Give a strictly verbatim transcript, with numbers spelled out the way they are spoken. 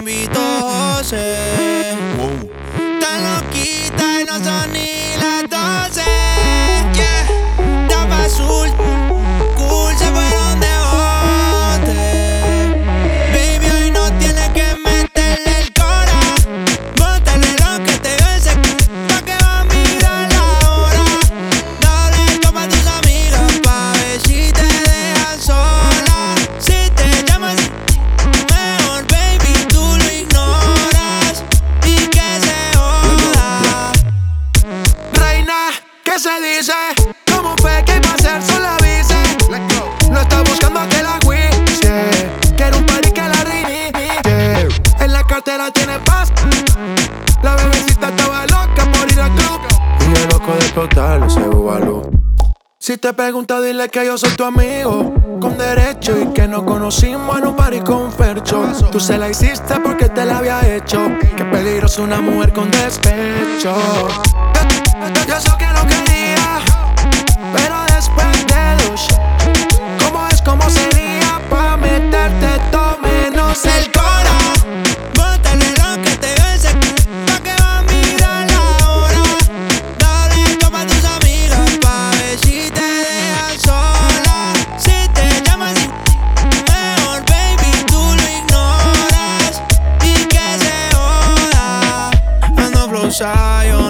invito José. Wow. Tan loquita y no son ni las doce. Yeah. Tapa azul, cool, se fueron de bote. Baby, hoy no tienes que meterle el cora. Bótale lo que te bese, pa' que va a mirar la hora. Dale toma a tus amigas pa' ver si te dejan sola. Si te llamas mejor, baby, tú lo ignoras y que se joda. Reina, ¿qué se dice? ¿Cómo fue que iba a ser sola avise? No está buscando que la juicie. Quiero un party que la reinicie. En la cartera tiene paz. La bebecita estaba loca por ir al club y el loco de explotarle ese bubalú. Si te pregunta, dile que yo soy tu amigo con derecho y que nos conocimos en un party con Fercho. Tú se la hiciste porque te la había hecho. Qué peligroso una mujer con despecho. Yo sé que no quería, pero después de dos, ¿cómo es, cómo sería pa' meterte todo menos el cora? Bótale lo que te bese, pa' que va a mirar la hora. Dale toma a tus amigas pa' ver si te dejan sola. Si te llamas mejor, baby, tú lo ignoras y que se joda. Ando flow Zion.